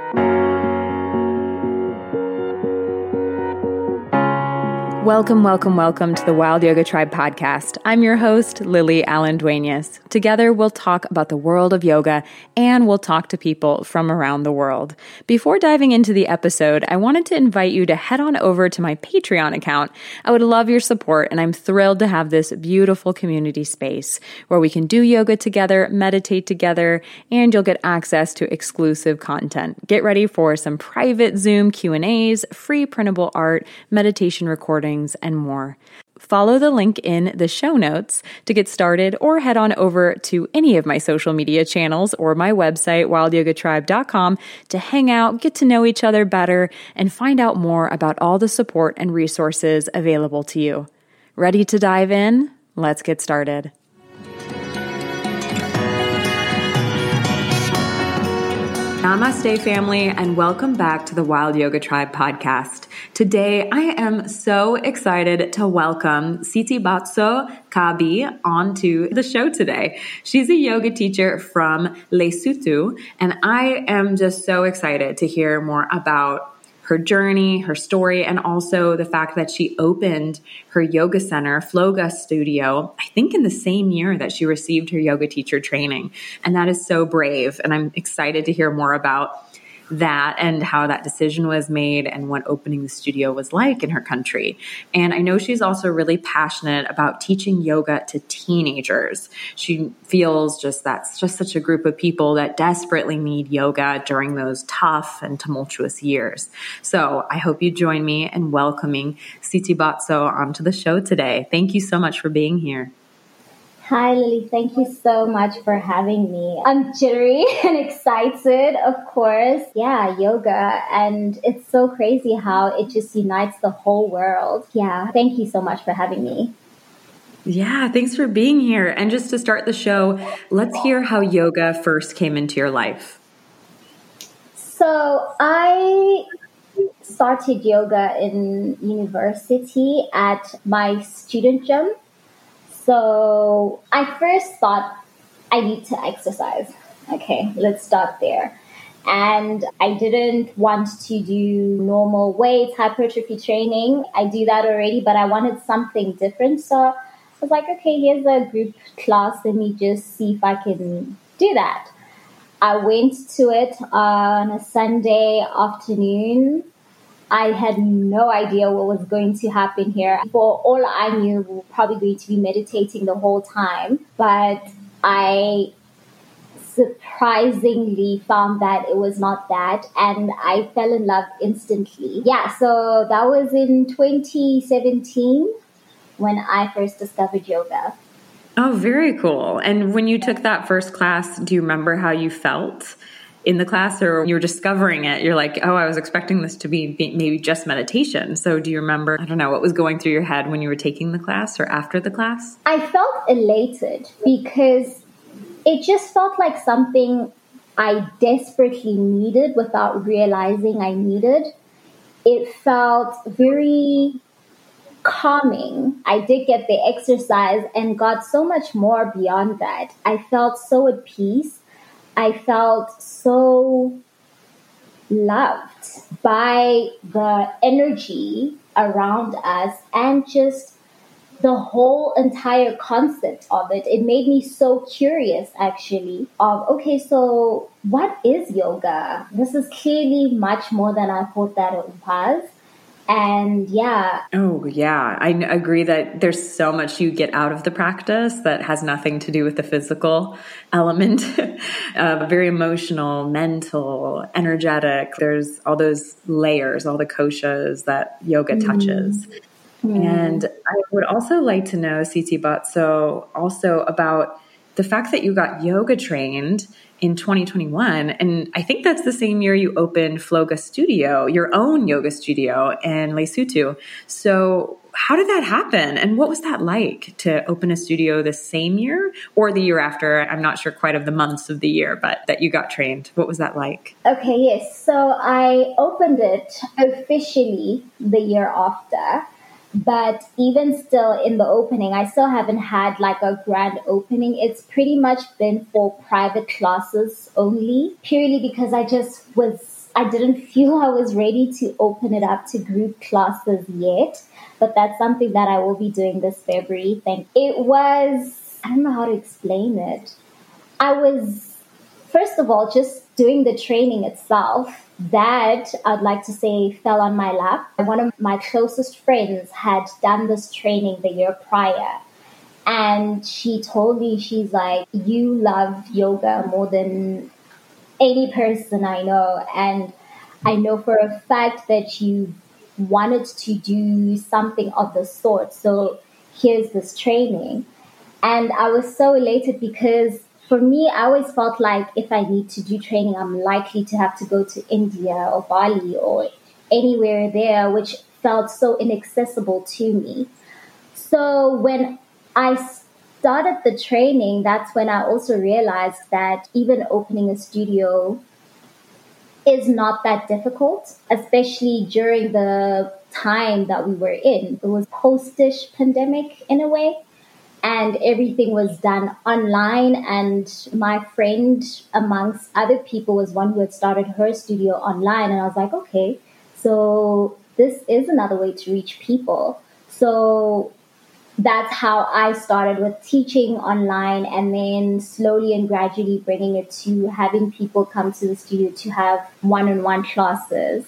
Welcome, welcome, welcome to the Wild Yoga Tribe podcast. I'm your host, Lily Allen Duenas. Together, we'll talk about the world of yoga and we'll talk to people from around the world. Before diving into the episode, I wanted to invite you to head on over to my Patreon account. I would love your support, and I'm thrilled to have this beautiful community space where we can do yoga together, meditate together, and you'll get access to exclusive content. Get ready for some private Zoom Q&As, free printable art, meditation recordings, and more. Follow the link in the show notes to get started, or head on over to any of my social media channels or my website, wildyogatribe.com, to hang out, get to know each other better, and find out more about all the support and resources available to you. Ready to dive in? Let's get started. Namaste, family, and welcome back to the Wild Yoga Tribe podcast. Today, I am so excited to welcome Sithibatso Kabi onto the show today. She's a yoga teacher from Lesotho, and I am just so excited to hear more about her journey, her story, and also the fact that she opened her yoga center, Floga Studio, I think in the same year that she received her yoga teacher training. And that is so brave. And I'm excited to hear more about that and how that decision was made and what opening the studio was like in her country. And I know she's also really passionate about teaching yoga to teenagers. She feels that's just such a group of people that desperately need yoga during those tough and tumultuous years. So I hope you join me in welcoming Sithibatso onto the show today. Thank you so much for being here. Hi, Lily. Thank you so much for having me. I'm jittery and excited, of course. Yeah, yoga. And it's so crazy how it just unites the whole world. Yeah, thank you so much for having me. Yeah, thanks for being here. And just to start the show, let's hear how yoga first came into your life. So I started yoga in university at my student gym. So I first thought I need to exercise. Okay, let's start there. And I didn't want to do normal weights, hypertrophy training. I do that already, but I wanted something different. So I was like, okay, here's a group class. Let me just see if I can do that. I went to it on a Sunday afternoon. I had no idea what was going to happen here. For all I knew, we were probably going to be meditating the whole time. But I surprisingly found that it was not that. And I fell in love instantly. Yeah, so that was in 2017 when I first discovered yoga. Oh, very cool. And when you took that first class, do you remember how you felt in the class, or you were discovering it? You're like, oh, I was expecting this to be maybe just meditation. So do you remember, I don't know, what was going through your head when you were taking the class or after the class? I felt elated because it just felt like something I desperately needed without realizing I needed. It felt very calming. I did get the exercise and got so much more beyond that. I felt so at peace. I felt so loved by the energy around us and just the whole entire concept of it. It made me so curious, actually, of, okay, so what is yoga? This is clearly much more than I thought that it was. And yeah. Oh, yeah. I agree that there's so much you get out of the practice that has nothing to do with the physical element. Very emotional, mental, energetic. There's all those layers, all the koshas that yoga touches. And I would also like to know, Sithibatso, also about the fact that you got yoga trained in 2021. And I think that's the same year you opened Floga Studio, your own yoga studio in Lesotho. So how did that happen? And what was that like to open a studio the same year or the year after? I'm not sure quite of the months of the year, but that you got trained. What was that like? Okay, yes. So I opened it officially the year after. But even still in the opening, I still haven't had like a grand opening. It's pretty much been for private classes only, purely because I just was I didn't feel I was ready to open it up to group classes yet, but that's something that I will be doing this February. It was, I don't know how to explain it. I was, first of all, just doing the training itself. That, I'd like to say, fell on my lap. One of my closest friends had done this training the year prior. And she told me, she's like, you love yoga more than any person I know. And I know for a fact that you wanted to do something of the sort. So here's this training. And I was so elated because for me, I always felt like if I need to do training, I'm likely to have to go to India or Bali or anywhere there, which felt so inaccessible to me. So when I started the training, that's when I also realized that even opening a studio is not that difficult, especially during the time that we were in. It was post-ish pandemic in a way. And everything was done online. And my friend, amongst other people, was one who had started her studio online. And I was like, okay, so this is another way to reach people. So that's how I started with teaching online, and then slowly and gradually bringing it to having people come to the studio to have one-on-one classes.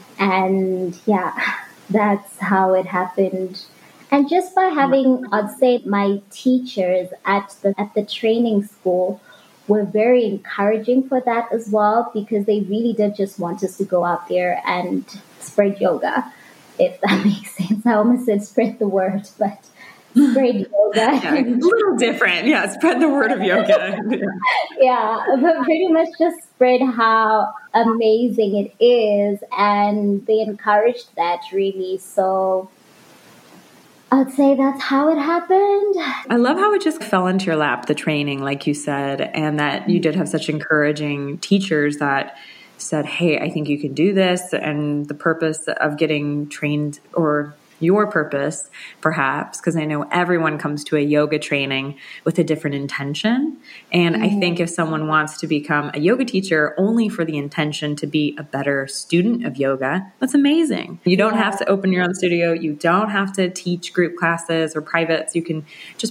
And yeah, that's how it happened. And just by having, I'd say, my teachers at the training school were very encouraging for that as well, because they really did just want us to go out there and spread yoga, if that makes sense. I almost said spread the word, but spread yoga. Yeah, a little different. Yeah, spread the word of yoga. Yeah, but pretty much just spread how amazing it is. And they encouraged that really. So I'd say that's how it happened. I love how it just fell into your lap, the training, like you said, and that you did have such encouraging teachers that said, hey, I think you can do this. And the purpose of getting trained, or your purpose, perhaps, because I know everyone comes to a yoga training with a different intention. And I think if someone wants to become a yoga teacher only for the intention to be a better student of yoga, that's amazing. You don't have to open your own studio. You don't have to teach group classes or privates. You can just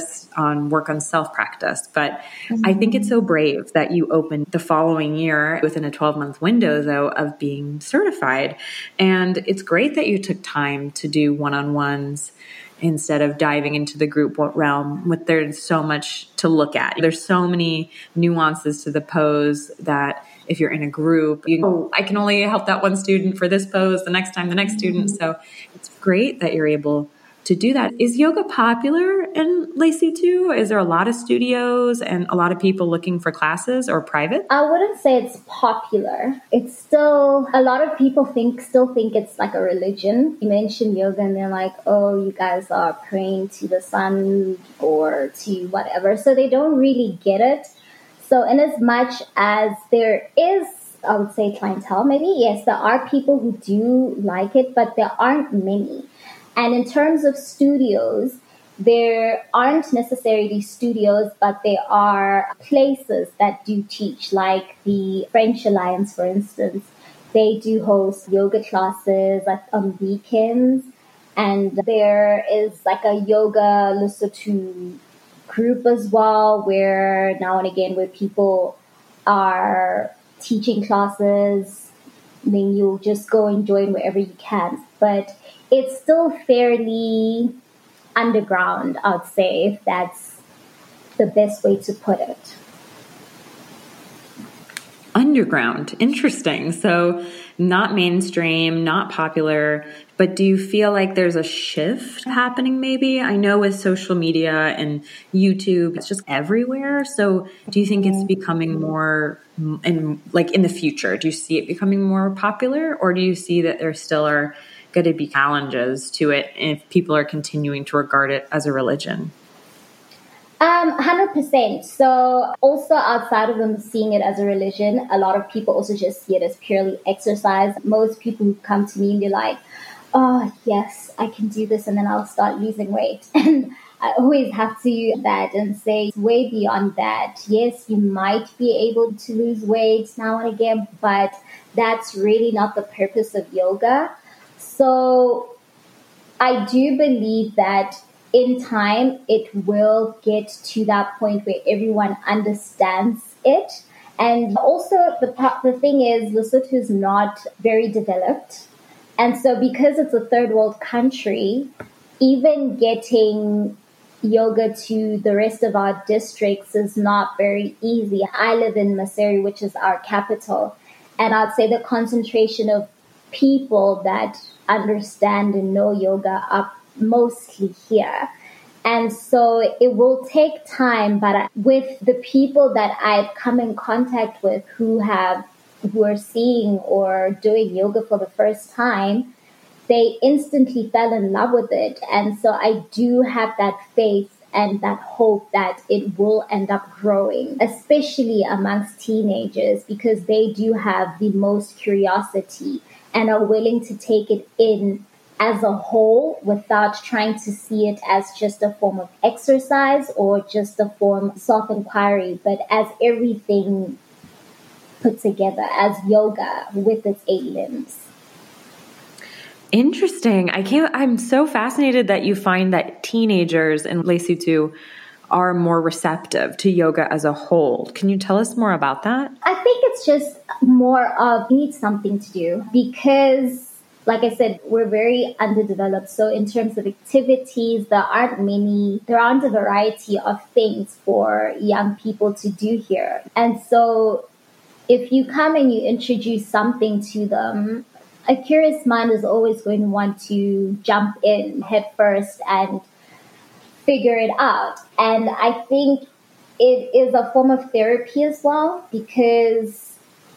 work on self-practice. But I think it's so brave that you opened the following year within a 12-month window, though, of being certified. And it's great that you took time to do one-on-ones instead of diving into the group realm. There's so much to look at. There's so many nuances to the pose that if you're in a group, I can only help that one student for this pose, the next time the next student. So it's great that you're able to do that. Is yoga popular in Lacey too? Is there a lot of studios and a lot of people looking for classes or private? I wouldn't say it's popular. It's still, a lot of people still think it's like a religion. You mention yoga and they're like, oh, you guys are praying to the sun or to whatever. So they don't really get it. So in as much as there is, I would say, clientele, maybe, yes, there are people who do like it, but there aren't many. And in terms of studios, there aren't necessarily studios, but there are places that do teach, like the French Alliance, for instance. They do host yoga classes on weekends. And there is like a yoga Lesotho group as well, where now and again where people are teaching classes, then you'll just go and join wherever you can. But it's still fairly underground, I'd say, if that's the best way to put it. Underground. Interesting. So not mainstream, not popular, but do you feel like there's a shift happening maybe? I know with social media and YouTube, it's just everywhere. So do you think it's becoming more in the future? Do you see it becoming more popular, or do you see that there still are going to be challenges to it if people are continuing to regard it as a religion? 100%. So also outside of them seeing it as a religion, a lot of people also just see it as purely exercise. Most people who come to me and they're like, oh, yes, I can do this and then I'll start losing weight. And I always have to use that and say it's way beyond that. Yes, you might be able to lose weight now and again, but that's really not the purpose of yoga. So I do believe that in time, it will get to that point where everyone understands it. And also, the thing is, Lesotho is not very developed. And so, because it's a third world country, even getting yoga to the rest of our districts is not very easy. I live in Maseru, which is our capital. And I'd say the concentration of people that understand and know yoga are mostly here. And so it will take time, but with the people that I've come in contact with who are seeing or doing yoga for the first time, they instantly fell in love with it. And so I do have that faith and that hope that it will end up growing, especially amongst teenagers, because they do have the most curiosity and are willing to take it in as a whole without trying to see it as just a form of exercise or just a form of self-inquiry, but as everything put together, as yoga with its 8 limbs. Interesting. I'm so fascinated that you find that teenagers in Lesotho are more receptive to yoga as a whole. Can you tell us more about that? I think it's just more of you need something to do because, like I said, we're very underdeveloped. So in terms of activities, there aren't a variety of things for young people to do here. And so if you come and you introduce something to them, a curious mind is always going to want to jump in head first and figure it out. And I think it is a form of therapy as well, because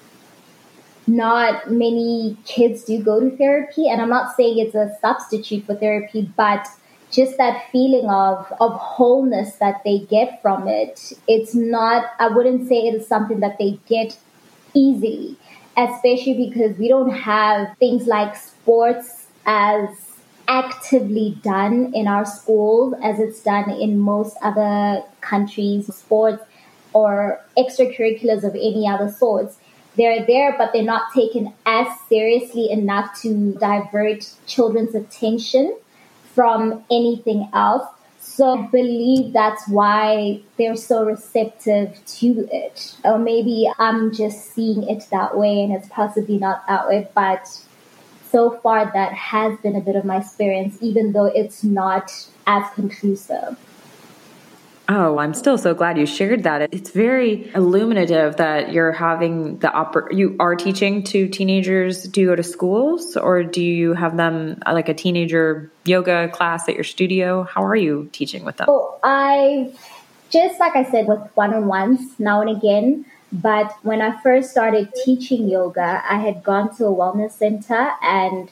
not many kids do go to therapy. And I'm not saying it's a substitute for therapy, but just that feeling of wholeness that they get from it. It's not, I wouldn't say it is something that they get easily, especially because we don't have things like sports as actively done in our schools as it's done in most other countries. Sports or extracurriculars of any other sorts, they're there, but they're not taken as seriously enough to divert children's attention from anything else. So I believe that's why they're so receptive to it. Or maybe I'm just seeing it that way and it's possibly not that way. But so far that has been a bit of my experience, even though it's not as conclusive. Oh, I'm still so glad you shared that. It's very illuminative that you're having you are teaching to teenagers. Do you go to schools or do you have them like a teenager yoga class at your studio? How are you teaching with them? Oh, I just, like I said, with one-on-ones now and again. But when I first started teaching yoga, I had gone to a wellness center and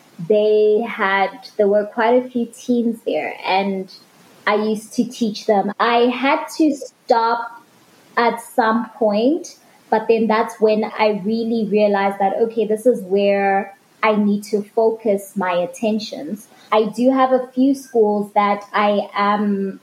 there were quite a few teens there, and I used to teach them. I had to stop at some point, but then that's when I really realized that, okay, this is where I need to focus my attentions. I do have a few schools that I am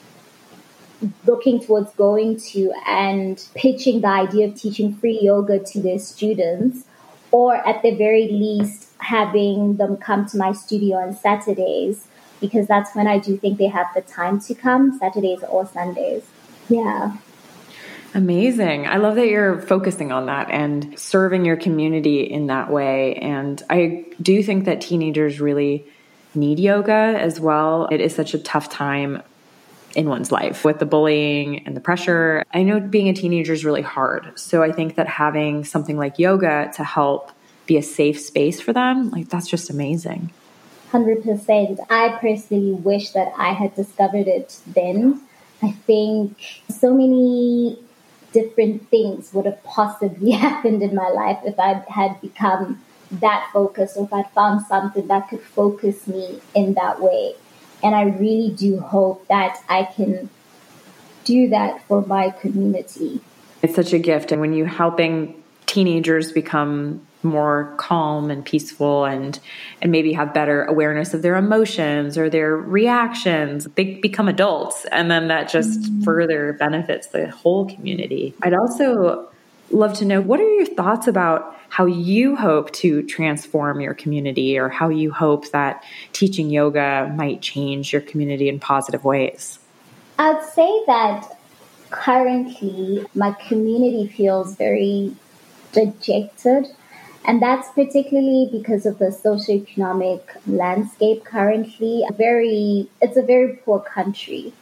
looking towards going to and pitching the idea of teaching free yoga to their students, or at the very least having them come to my studio on Saturdays, because that's when I do think they have the time to come, Saturdays or Sundays. Yeah. Amazing. I love that you're focusing on that and serving your community in that way. And I do think that teenagers really need yoga as well. It is such a tough time in one's life with the bullying and the pressure. I know being a teenager is really hard. So I think that having something like yoga to help be a safe space for them, like that's just amazing. 100%. I personally wish that I had discovered it then. I think so many different things would have possibly happened in my life if I had become that focused, or if I found something that could focus me in that way. And I really do hope that I can do that for my community. It's such a gift. And when you're helping teenagers become more calm and peaceful and maybe have better awareness of their emotions or their reactions. They become adults, and then that just further benefits the whole community. I'd also love to know, what are your thoughts about how you hope to transform your community, or how you hope that teaching yoga might change your community in positive ways? I'd say that currently my community feels very dejected, and that's particularly because of the socioeconomic landscape currently. It's a very poor country,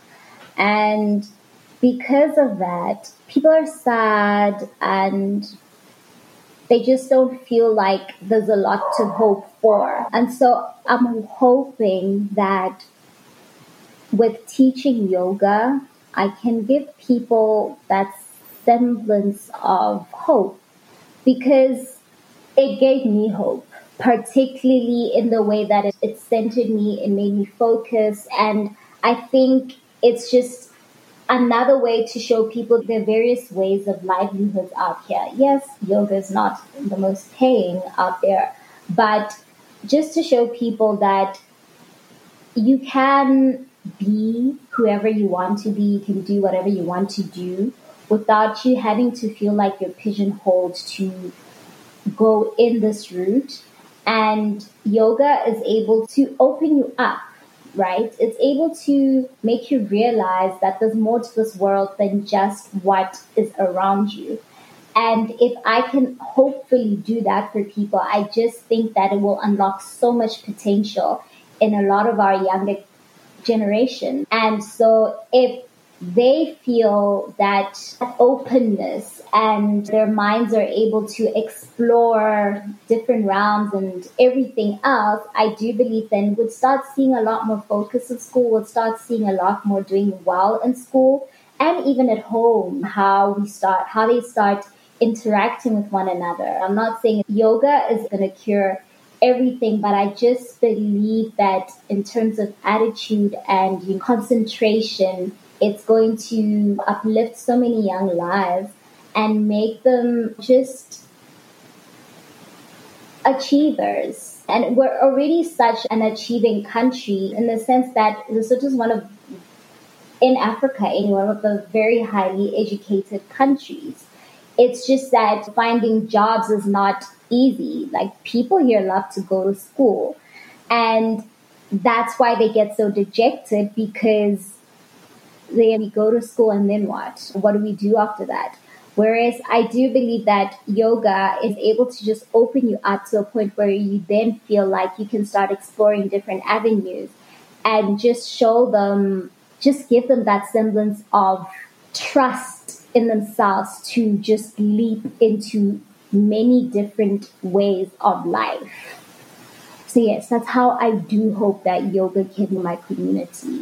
and because of that, people are sad and they just don't feel like there's a lot to hope for. And so I'm hoping that with teaching yoga, I can give people that semblance of hope, because it gave me hope, particularly in the way that it centered me, it made me focus. And I think it's just another way to show people the various ways of livelihoods out here. Yes, yoga is not the most paying out there, but just to show people that you can be whoever you want to be, you can do whatever you want to do without you having to feel like you're pigeonholed to go in this route. And yoga is able to open you up, right? It's able to make you realize that there's more to this world than just what is around you. And if I can hopefully do that for people, I just think that it will unlock so much potential in a lot of our younger generation. And so if they feel that openness and their minds are able to explore different realms and everything else, I do believe then we'll start seeing a lot more focus in school. We'll start seeing a lot more doing well in school, and even at home, how they start interacting with one another. I'm not saying yoga is going to cure everything, but I just believe that in terms of attitude and concentration, it's going to uplift so many young lives and make them just achievers. And we're already such an achieving country in the sense that Lesotho is in Africa, one of the very highly educated countries. It's just that finding jobs is not easy. Like, people here love to go to school, and that's why they get so dejected, because we go to school and then what? What do we do after that? Whereas I do believe that yoga is able to just open you up to a point where you then feel like you can start exploring different avenues and just give them that semblance of trust in themselves to just leap into many different ways of life. So yes, that's how I do hope that yoga can be my community.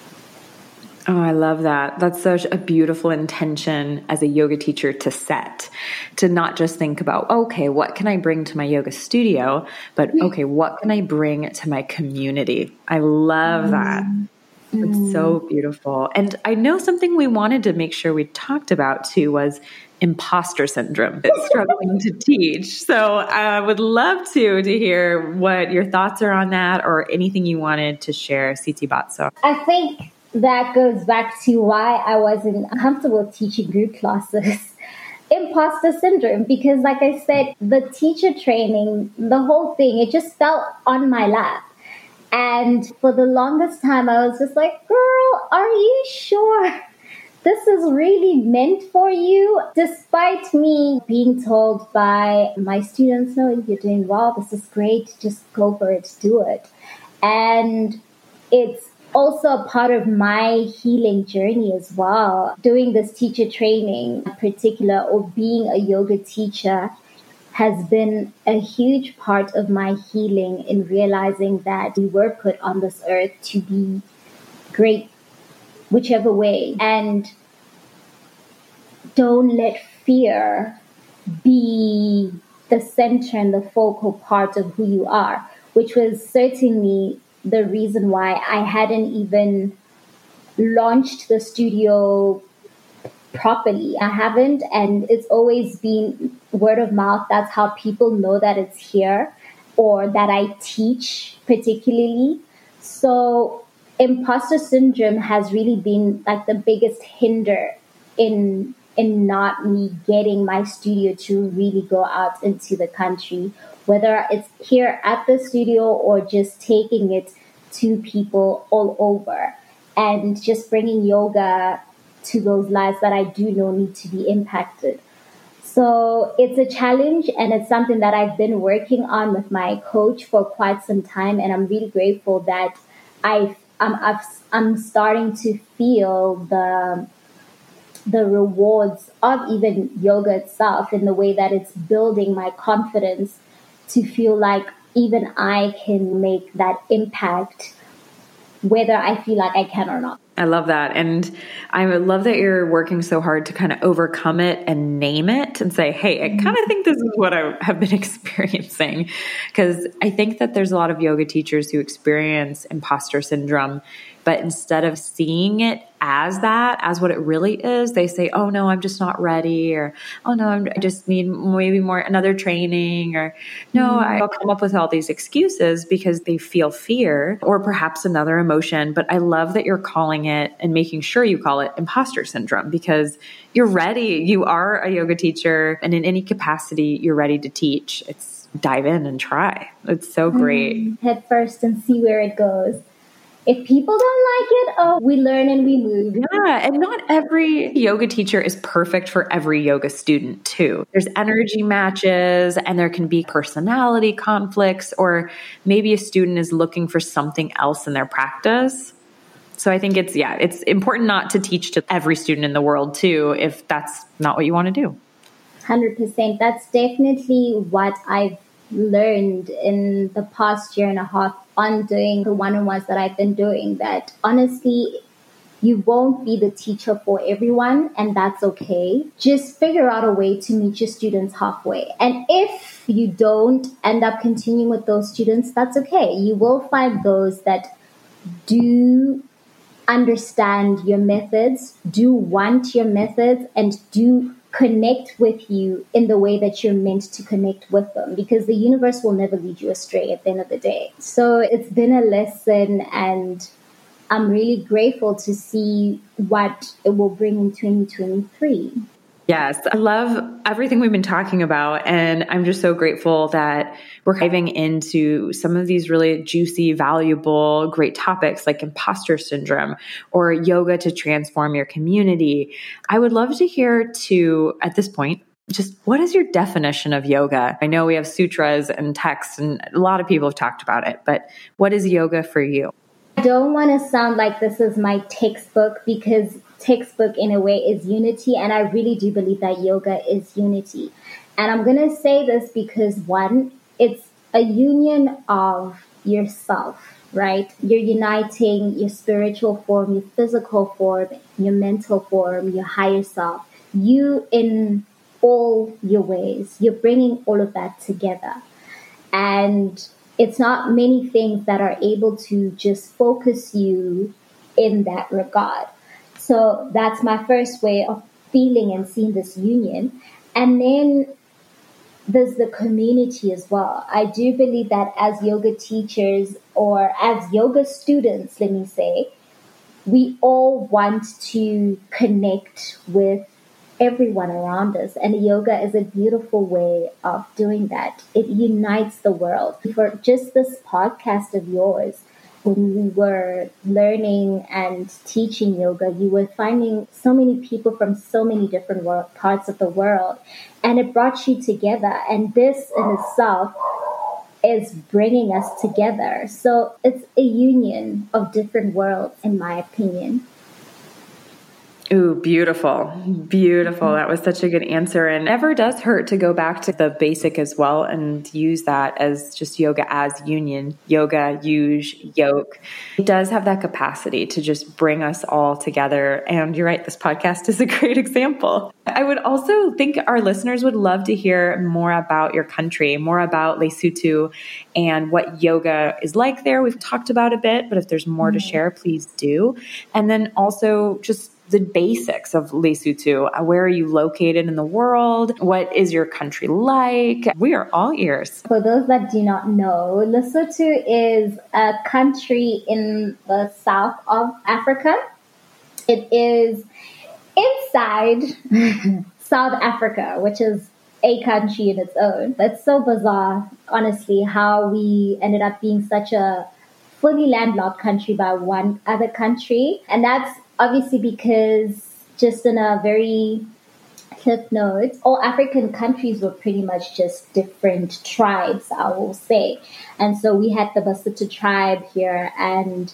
Oh, I love that. That's such a beautiful intention as a yoga teacher to set, to not just think about, okay, what can I bring to my yoga studio, but okay, what can I bring to my community? I love that. It's so beautiful. And I know something we wanted to make sure we talked about too was imposter syndrome. It's struggling to teach. So I would love to hear what your thoughts are on that, or anything you wanted to share, Siti Batso. I think that goes back to why I wasn't comfortable teaching group classes. Imposter syndrome, because like I said, the teacher training, the whole thing, it just fell on my lap. And for the longest time, I was just like, girl, are you sure this is really meant for you? Despite me being told by my students, no, you're doing well, this is great, just go for it, do it. And it's also a part of my healing journey as well. Doing this teacher training in particular, or being a yoga teacher, has been a huge part of my healing in realizing that we were put on this earth to be great whichever way. And don't let fear be the center and the focal part of who you are, which was certainly the reason why I hadn't even launched the studio properly. I haven't, and it's always been word of mouth. That's how people know that it's here or that I teach particularly. So imposter syndrome has really been like the biggest hinder in not me getting my studio to really go out into the country, whether it's here at the studio or just taking it to people all over and just bringing yoga to those lives that I do know need to be impacted. So it's a challenge, and it's something that I've been working on with my coach for quite some time, and I'm really grateful that I'm starting to feel the rewards of even yoga itself in the way that it's building my confidence to feel like even I can make that impact, whether I feel like I can or not. I love that. And I love that you're working so hard to kind of overcome it and name it and say, hey, I kind of think this is what I have been experiencing. Because I think that there's a lot of yoga teachers who experience imposter syndrome, but instead of seeing it as that, as what it really is, they say, oh no, I'm just not ready, or oh no, I just need maybe another training, or no, I'll come up with all these excuses because they feel fear or perhaps another emotion. But I love that you're calling it and making sure you call it imposter syndrome, because you're ready. You are a yoga teacher, and in any capacity, you're ready to teach. It's dive in and try. It's so great. Head first and see where it goes. If people don't like it, we learn and we move. Yeah, and not every yoga teacher is perfect for every yoga student too. There's energy matches, and there can be personality conflicts, or maybe a student is looking for something else in their practice. So I think it's important not to teach to every student in the world too, if that's not what you want to do. 100%. That's definitely what I've learned in the past year and a half on doing the one-on-ones that I've been doing, that honestly, you won't be the teacher for everyone, and that's okay. Just figure out a way to meet your students halfway. And if you don't end up continuing with those students, that's okay. You will find those that do understand your methods, do want your methods, and do connect with you in the way that you're meant to connect with them, because the universe will never lead you astray at the end of the day. So it's been a lesson, and I'm really grateful to see what it will bring in 2023. Yes, I love everything we've been talking about, and I'm just so grateful that we're diving into some of these really juicy, valuable, great topics like imposter syndrome or yoga to transform your community. I would love to hear too, at this point, just what is your definition of yoga? I know we have sutras and texts, and a lot of people have talked about it, but what is yoga for you? I don't want to sound like this is my textbook, because textbook in a way is unity, and I really do believe that yoga is unity. And I'm going to say this because, one, it's a union of yourself, right? You're uniting your spiritual form, your physical form, your mental form, your higher self, you in all your ways. You're bringing all of that together. And it's not many things that are able to just focus you in that regard. So that's my first way of feeling and seeing this union. And then there's the community as well. I do believe that as yoga teachers, or as yoga students, let me say, we all want to connect with everyone around us. And yoga is a beautiful way of doing that. It unites the world. For just this podcast of yours, when we were learning and teaching yoga, you were finding so many people from so many different parts of the world, and it brought you together. And this in itself is bringing us together. So it's a union of different worlds, in my opinion. Ooh, beautiful. Beautiful. That was such a good answer. And it never does hurt to go back to the basic as well and use that as just yoga as union. Yoga, yuj, yoke. It does have that capacity to just bring us all together. And you're right, this podcast is a great example. I would also think our listeners would love to hear more about your country, more about Lesotho and what yoga is like there. We've talked about a bit, but if there's more to share, please do. And then also just the basics of Lesotho. Where are you located in the world? What is your country like? We are all ears. For those that do not know, Lesotho is a country in the south of Africa. It is inside South Africa, which is a country in its own. It's so bizarre, honestly, how we ended up being such a fully landlocked country by one other country. And that's obviously because, just in a very clip note, all African countries were pretty much just different tribes, I will say. And so we had the Basotho tribe here, and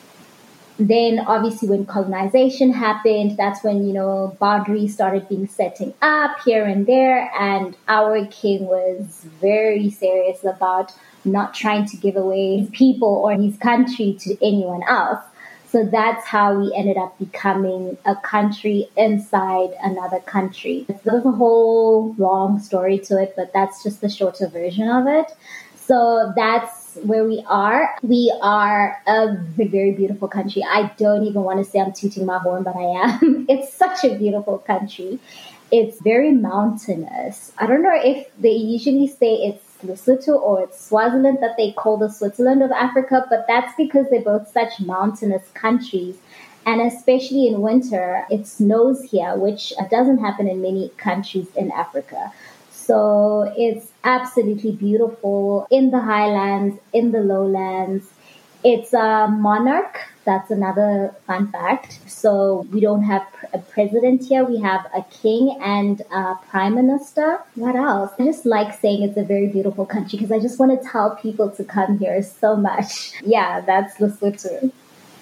then obviously when colonization happened, that's when, boundaries started being setting up here and there. And our king was very serious about not trying to give away his people or his country to anyone else. So that's how we ended up becoming a country inside another country. There's a whole long story to it, but that's just the shorter version of it. So that's where we are. We are a very beautiful country. I don't even want to say I'm tooting my horn, but I am. It's such a beautiful country. It's very mountainous. I don't know if they usually say it's Lesotho or it's Swaziland that they call the Switzerland of Africa, but that's because they're both such mountainous countries. And especially in winter, it snows here, which doesn't happen in many countries in Africa. So it's absolutely beautiful in the highlands, in the lowlands. It's a monarch. That's another fun fact. So we don't have a president here. We have a king and a prime minister. What else? I just like saying it's a very beautiful country because I just want to tell people to come here so much. Yeah, that's Lesotho.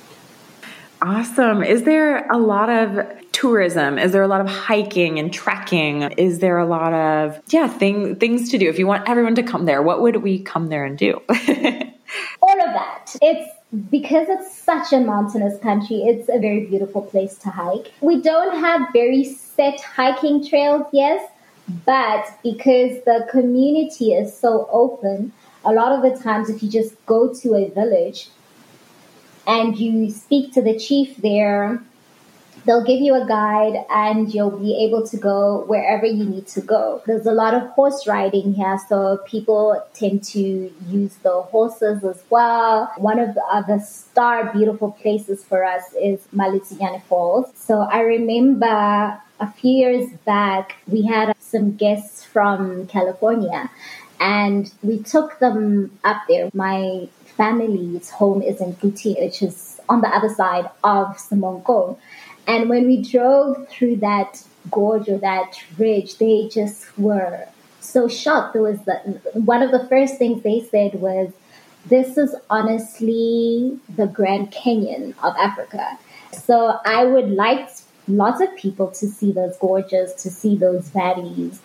Awesome. Is there a lot of tourism? Is there a lot of hiking and trekking? Is there a lot of, things to do? If you want everyone to come there, what would we come there and do? All of that. Because it's such a mountainous country, it's a very beautiful place to hike. We don't have very set hiking trails, yes, but because the community is so open, a lot of the times if you just go to a village and you speak to the chief there, they'll give you a guide and you'll be able to go wherever you need to go. There's a lot of horse riding here, so people tend to use the horses as well. One of the other star beautiful places for us is Maletinyane Falls. So I remember a few years back, we had some guests from California and we took them up there. My family's home is in Kuti, which is on the other side of Semonkong. And when we drove through that gorge or that ridge, they just were so shocked. One of the first things they said was, this is honestly the Grand Canyon of Africa. So I would like lots of people to see those gorges, to see those valleys.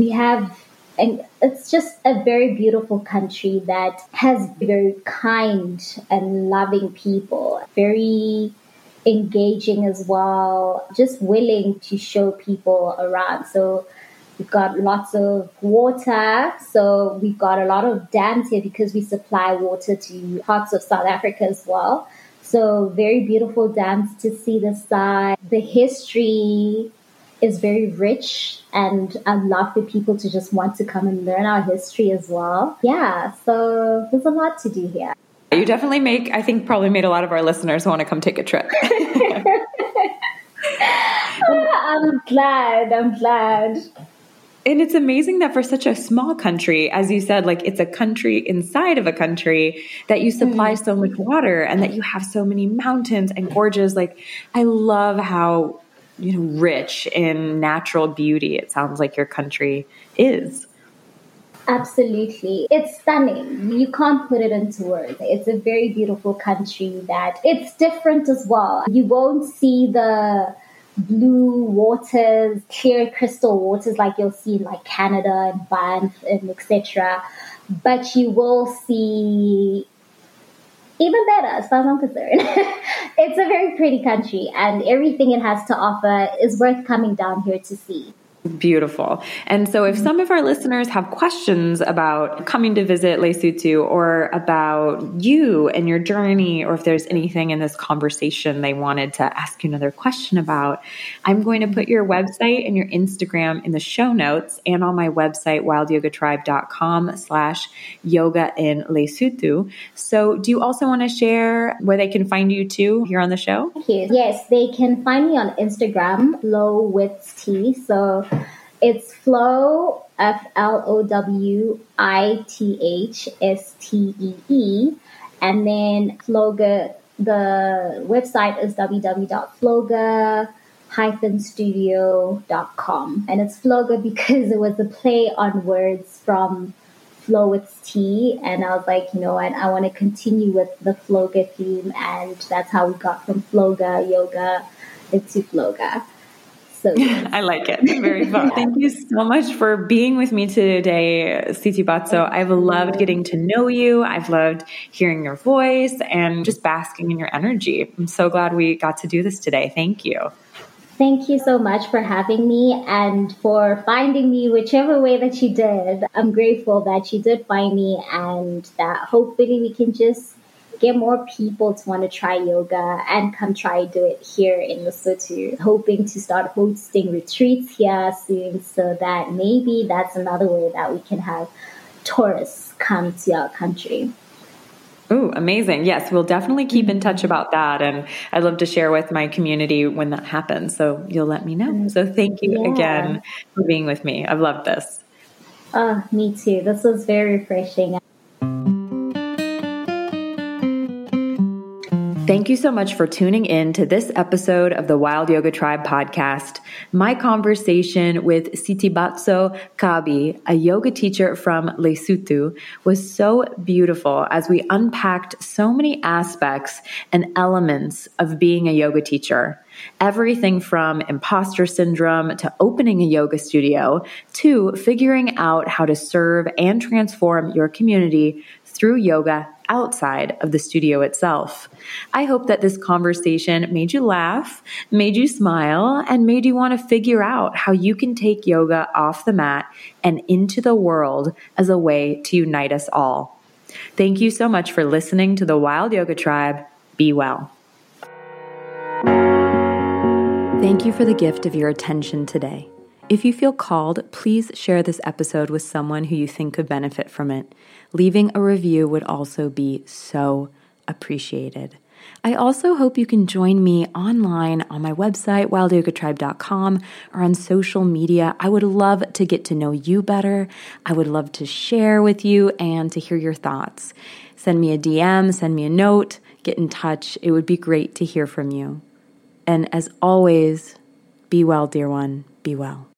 And it's just a very beautiful country that has very kind and loving people, very engaging as well, just willing to show people around. So we've got lots of water. So we've got a lot of dams here because we supply water to parts of South Africa as well. So very beautiful dams to see the side. The history is very rich, and I'd love for people to just want to come and learn our history as well. Yeah, so there's a lot to do here. You definitely probably made a lot of our listeners want to come take a trip. I'm glad. And it's amazing that for such a small country, as you said, like it's a country inside of a country, that you supply so much water and that you have so many mountains and gorges. Like, I love how, rich in natural beauty it sounds like your country is. Absolutely. It's stunning. You can't put it into words. It's a very beautiful country that it's different as well. You won't see the blue waters, clear crystal waters like you'll see in like Canada and Banff and etc. But you will see even better as far as I'm concerned. It's a very pretty country and everything it has to offer is worth coming down here to see. Beautiful. And so if some of our listeners have questions about coming to visit Lesotho or about you and your journey, or if there's anything in this conversation they wanted to ask you another question about, I'm going to put your website and your Instagram in the show notes and on my website, wildyogatribe.com/yoga in Lesotho. So do you also want to share where they can find you too here on the show? Thank you. Yes, they can find me on Instagram, Flow with T. So it's Flow, FLOWITHSTEE. And then Floga, the website is www.floga-studio.com. And it's Floga because it was a play on words from Flow with T. And I was like, you know what, I want to continue with the Floga theme. And that's how we got from Floga yoga into Floga. So I like it. Very fun. Thank you so much for being with me today, Tsitsi Batso. I've loved getting to know you. I've loved hearing your voice and just basking in your energy. I'm so glad we got to do this today. Thank you. Thank you so much for having me and for finding me whichever way that you did. I'm grateful that you did find me and that hopefully we can just get more people to want to try yoga and come try do it here in Lesotho. Hoping to start hosting retreats here soon so that maybe that's another way that we can have tourists come to our country. Oh, amazing. Yes, we'll definitely keep in touch about that. And I'd love to share with my community when that happens. So you'll let me know. So thank you again for being with me. I've loved this. Me too. This was very refreshing. Thank you so much for tuning in to this episode of the Wild Yoga Tribe podcast. My conversation with Tsitsi Batso Kabi, a yoga teacher from Lesotho, was so beautiful as we unpacked so many aspects and elements of being a yoga teacher. Everything from imposter syndrome to opening a yoga studio to figuring out how to serve and transform your community through yoga outside of the studio itself. I hope that this conversation made you laugh, made you smile, and made you want to figure out how you can take yoga off the mat and into the world as a way to unite us all. Thank you so much for listening to the Wild Yoga Tribe. Be well. Thank you for the gift of your attention today. If you feel called, please share this episode with someone who you think could benefit from it. Leaving a review would also be so appreciated. I also hope you can join me online on my website, wildyogatribe.com, or on social media. I would love to get to know you better. I would love to share with you and to hear your thoughts. Send me a DM, send me a note, get in touch. It would be great to hear from you. And as always, be well, dear one, be well.